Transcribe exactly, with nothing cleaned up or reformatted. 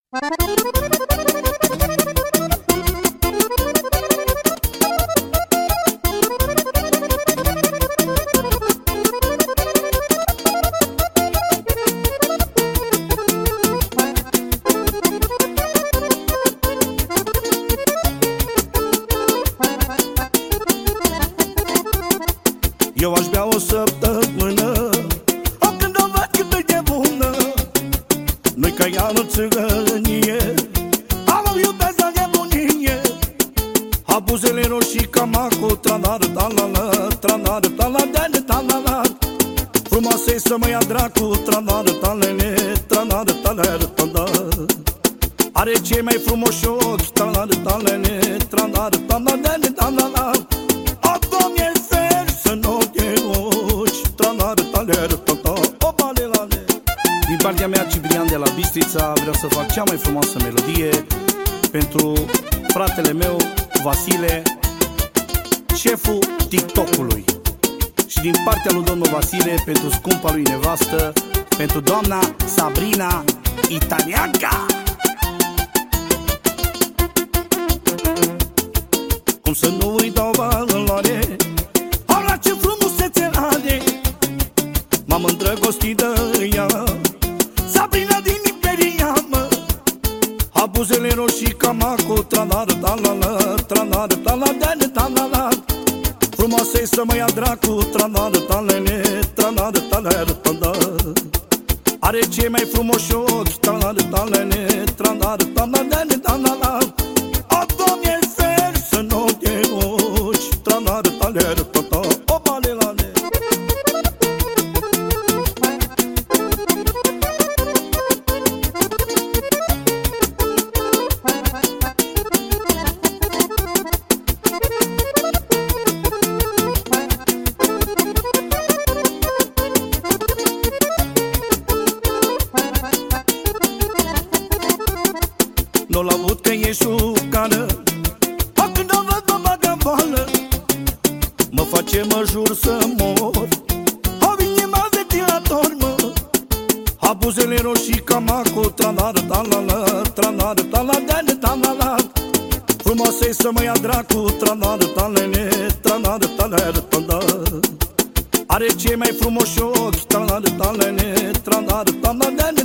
Eu aș bea o săptămână, o când o văd cât de bună. Noi ca ea în țigănie, am o iubesc la nebunie. Abuzele roșii ca macu, tranar, talala, tranar, taladele, talala. Frumoasă-i să mă ia dracu, tranar, talele, tranar, talele, talala. Are cei mai frumoși ochi, tranar, talele, tranar, taladele, talala. Din partea mea, Ciprian de la Bistrița, vreau să fac cea mai frumoasă melodie pentru fratele meu, Vasile, șeful TikTok-ului. Și din partea lui domnul Vasile, pentru scumpa lui nevastă, pentru doamna Sabrina Italianca. Cum să nu îi dau valoare, ala ce frumusețe are. M-am îndrăgostit de ea, Sabrina din Iberia, mă. Abuzele roșii ca macu, tranar, talala, tranar, taladele, talala. Frumoasă-i să mă ia dracu, tranar, talele, tranar, talele, talala. Are cei mai frumoși ochi, tranar, talele, tranar, taladele, talala. O, Doamne, fer să nu te ochi, tranar, talele, talala. O, balelale. Nu-l aud că e șucană, o când o văd mă bagă boală. Mă face, mă jur să mor, o inima ventilator, mă. Abuzele roșii ca macu, tranar, talala, tranar, taladele, talala. Frumoasă-i să mă ia dracu, tranar, talele, tranar, talele, talala. Are cei mai frumoși ochi, tranar, talele, tranar, taladele.